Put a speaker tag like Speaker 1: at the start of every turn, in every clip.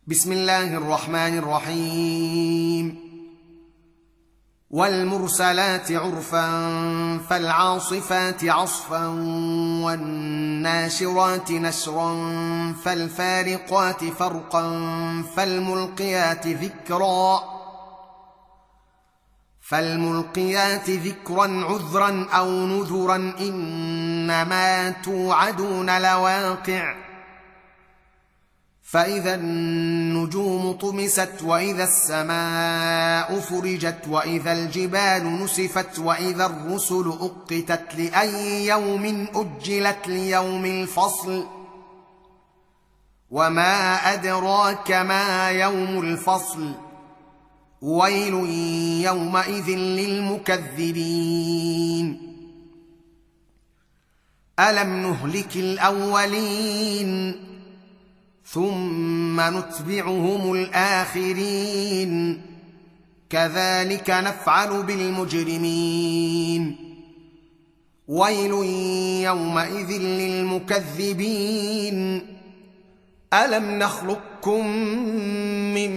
Speaker 1: بسم الله الرحمن الرحيم. والمرسلات عرفا فالعاصفات عصفا والناشرات نشرا فالفارقات فرقا فالملقيات ذكرا عذرا أو نذرا إنما توعدون لواقع. فإذا النجوم طمست وإذا السماء فرجت وإذا الجبال نسفت وإذا الرسل أقتت لأي يوم أجلت ليوم الفصل. وما أدراك ما يوم الفصل. ويل يومئذ للمكذبين. ألم نهلك الأولين ثم نتبعهم الآخرين كذلك نفعل بالمجرمين. ويل يومئذ للمكذبين. ألم نخلقكم من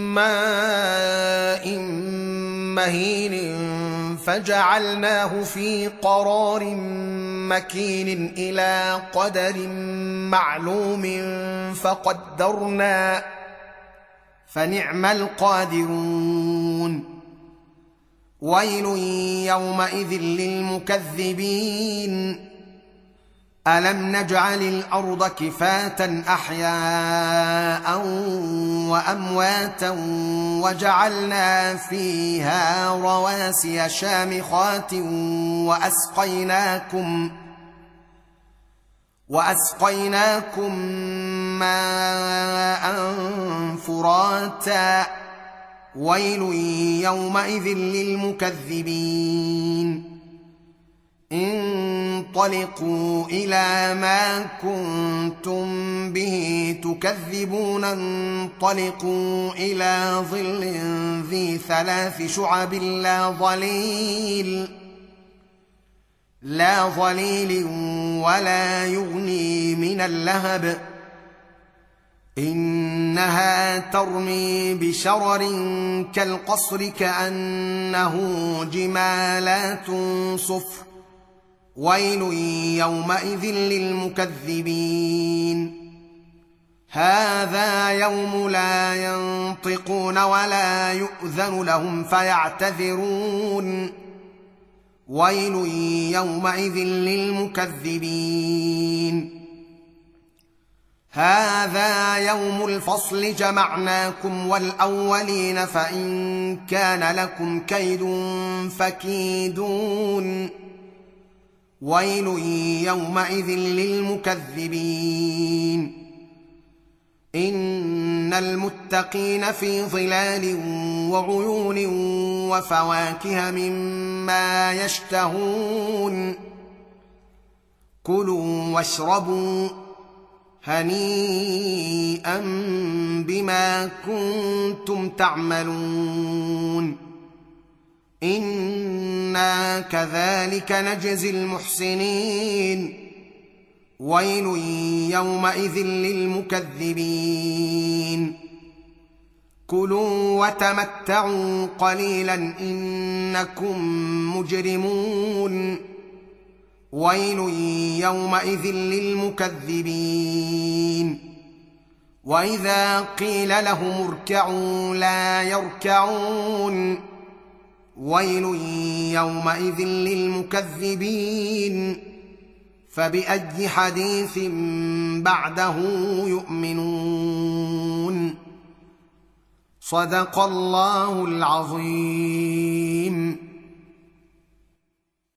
Speaker 1: ماء مهين فجعلناه في قرار مكين إلى قدر معلوم فقدرنا فنعم القادرون. ويل يومئذ للمكذبين. ألم نجعل الأرض كفاة أحياء وأمواتا وجعلنا فيها رواسي شامخات وأسقيناكم ماء فراتا. ويل يومئذ للمكذبين. انطلقوا إلى ما كنتم به تكذبون. انطلقوا إلى ظل ذي 3 شعب لا ظليل ولا يغني من اللهب. إنها ترمي بشرر كالقصر كأنه جمالات صفر. ويل يومئذ للمكذبين. هذا يوم لا ينطقون ولا يؤذن لهم فيعتذرون. ويل يومئذ للمكذبين. هذا يوم الفصل جمعناكم والأولين فإن كان لكم كيد فكيدون. ويل يومئذ للمكذبين. إن المتقين في ظلال وعيون وفواكه مما يشتهون. كلوا واشربوا هنيئا بما كنتم تعملون. إنا كذلك نجزي المحسنين. ويل يومئذ للمكذبين. كلوا وتمتعوا قليلا إنكم مجرمون. ويل يومئذ للمكذبين. وإذا قيل لهم اركعوا لا يركعون. ويل يومئذ للمكذبين. فبأي حديث بعده يؤمنون. صدق الله العظيم.